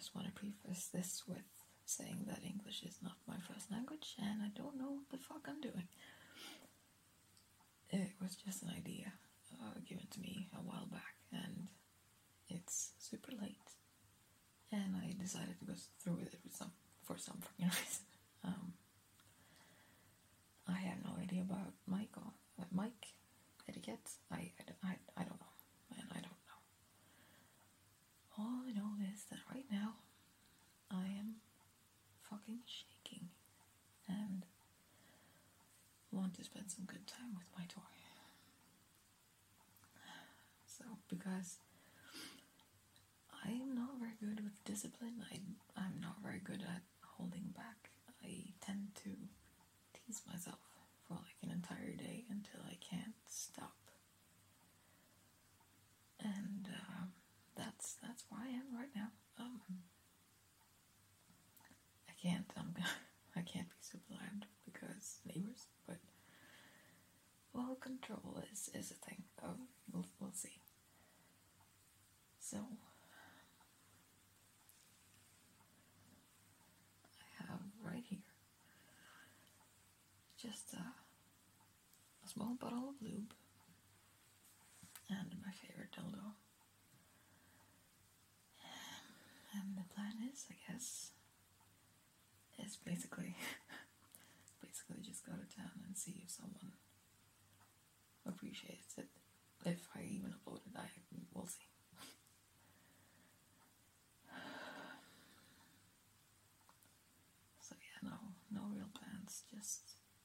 just want to preface this with saying that English is not my first language and I don't know what the fuck I'm doing. It was just an idea given to me a while back, and it's super late, and I decided to go through with it for some fucking reason. I have no idea about mic etiquette. I don't know, man. I don't know. All I know is that right now I am fucking shaking and want to spend some good time with my toy. So, because I am not very good with discipline, I'm not very good at holding back. I tend to tease myself for like an entire day until I can't stop. And that's where I am right now. I can't be super loud because neighbors, but well, control is a thing. We'll see. So I have right here just a small bottle of lube and my favorite dildo. And the plan is, I guess, is basically just go to town and see if someone appreciates it. If I even upload it, we'll see. So yeah, no real plans, just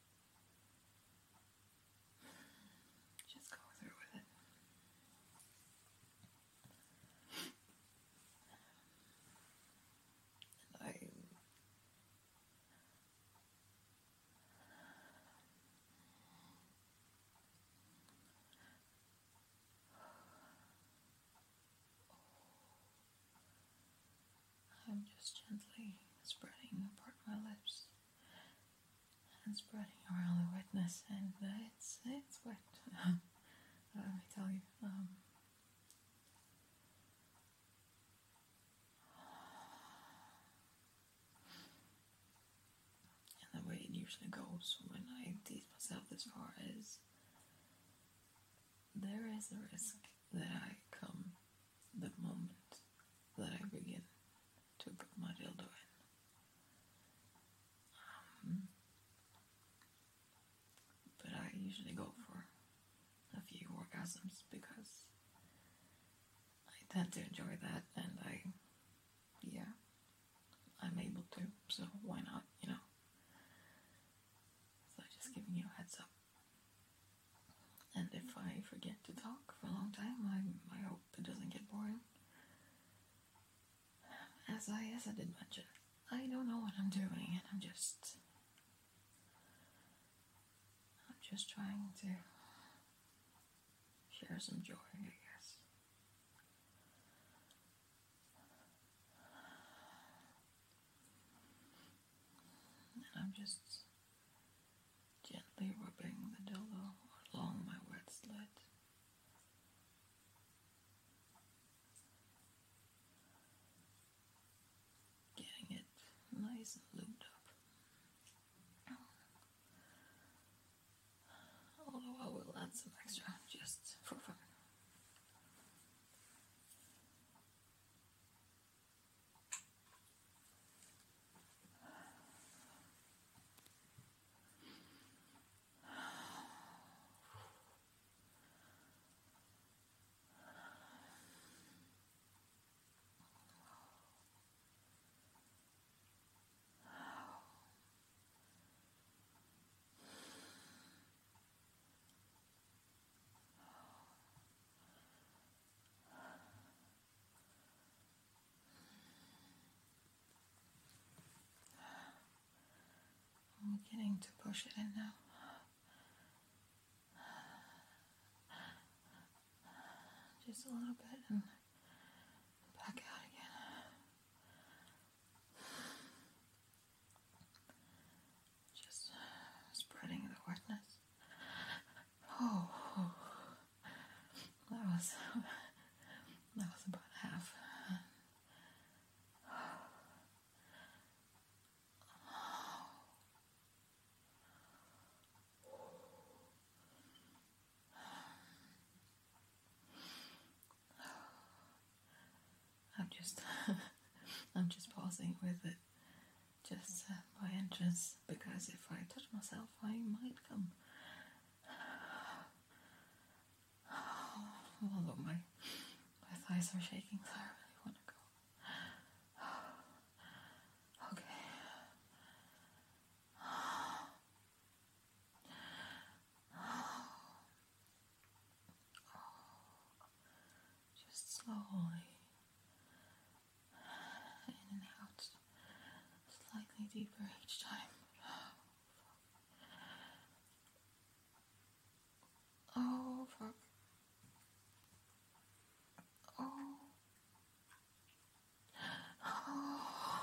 go through with it. And I'm just gently spreading apart my lips and spreading around the wetness, and it's wet. Let me tell you. And the way it usually goes when I tease myself this far is there is a risk that I come the moment that I begin to put my dildo in. But I usually go for a few orgasms because I tend to enjoy that, and I'm able to, so why not, So just giving you a heads up. And if I forget to talk for a long time, I hope it doesn't get boring. As I did mention, I don't know what I'm doing, and I'm just trying to share some joy, I guess. And I'm just gently rubbing the dildo along my wet slit. Getting it nice and lubed up. Although I will add some extra just for fun. I'm beginning to push it in now. Just a little bit and back out again. Just spreading the wetness. Oh, that was about half. because if I touch myself, I might come. Although my thighs are shaking, so I really want to go. Okay. Just slowly in and out, slightly deeper each time. Oh, fuck. Oh. Oh.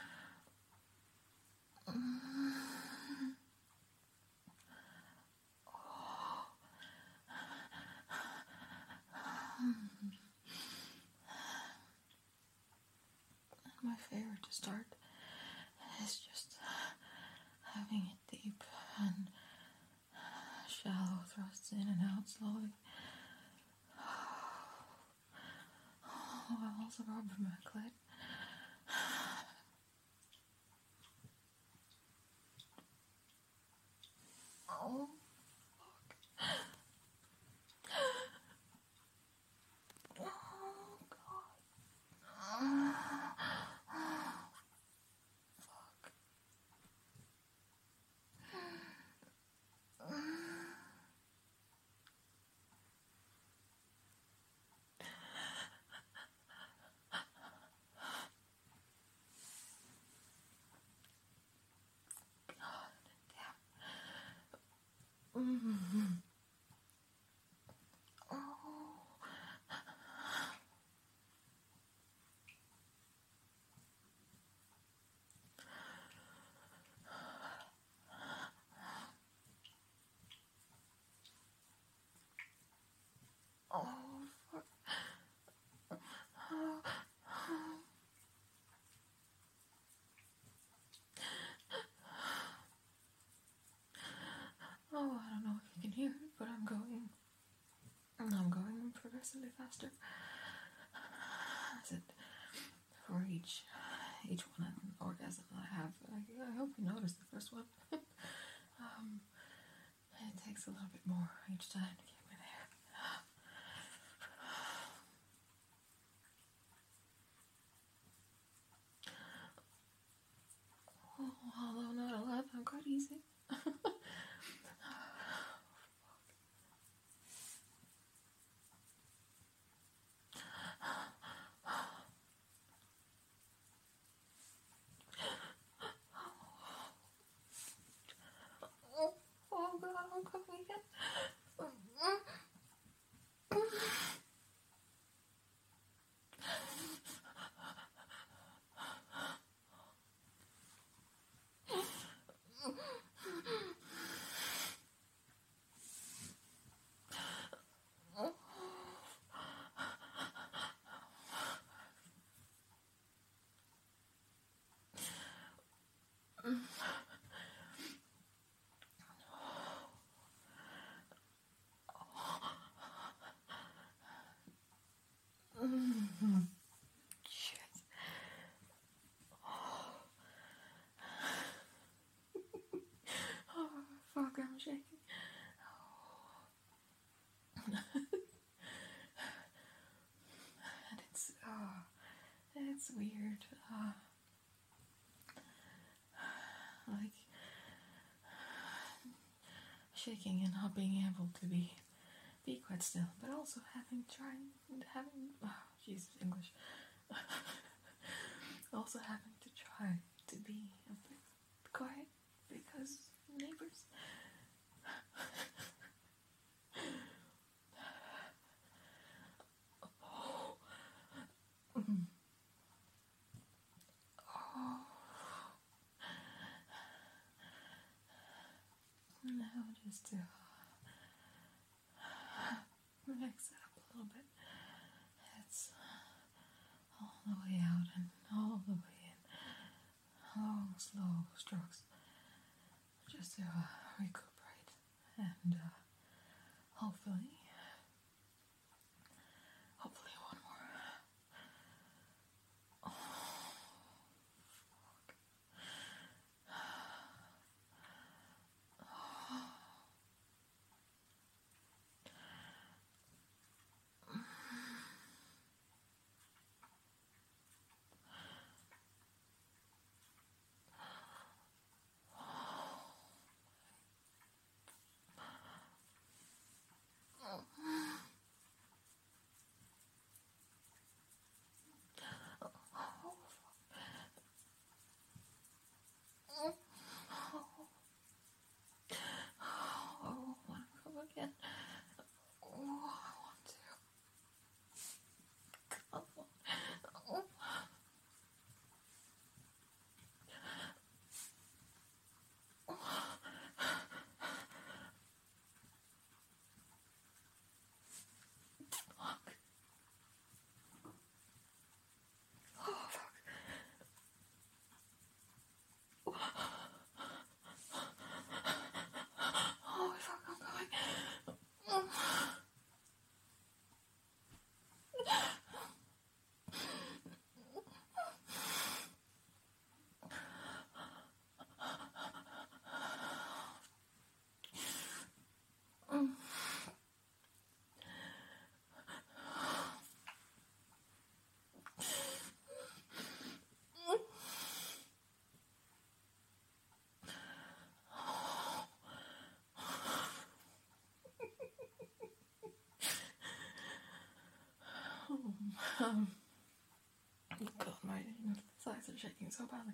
My favorite to start is just having it deep and shallow thrusts in and out slowly. Oh, I'll also rub my clit. Oh, fuck. Oh, God. Fuck. Mm-hmm. Oh. Oh, fuck. Oh, I don't know if you can hear it, but I'm going progressively faster. As it for each one orgasm that I have. I hope you noticed the first one. It takes a little bit more each time to get me there. Oh, although not a lot, I'm quite easy. Oh God, I'm coming again. Shit. Oh, fuck, I'm shaking. And it's weird. Like shaking and not being able to be quite still, but also having Jesus, English. Also having to try to be a bit quiet because neighbors. Now just to mix it up a little bit. It's all the way out and all the way in. Long, slow strokes. Just to recuperate and hopefully one more. Oh, fuck. God, my thighs are shaking so badly.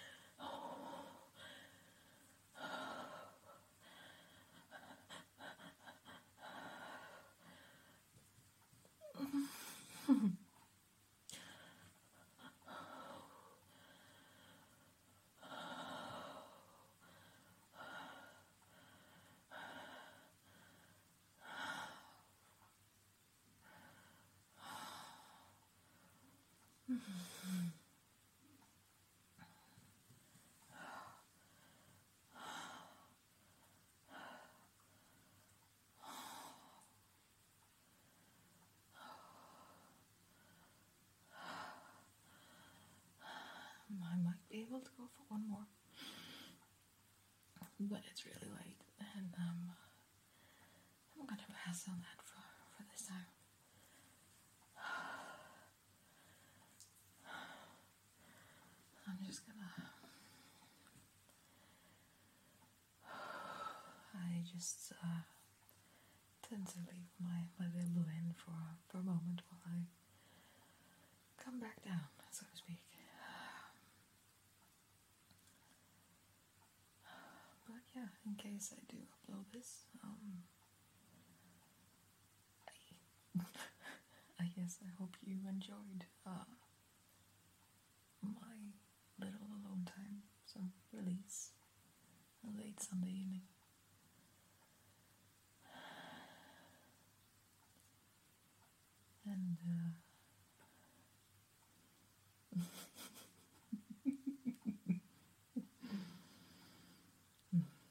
I might be able to go for one more, but it's really late, and I'm gonna pass on that for this time. I'm just gonna. I just tend to leave my Viblu in for a moment while I come back down, so to speak. But yeah, in case I do upload this, I guess I hope you enjoyed my little alone time, so release a late Sunday evening. And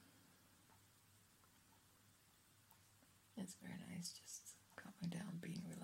it's very nice just coming down, being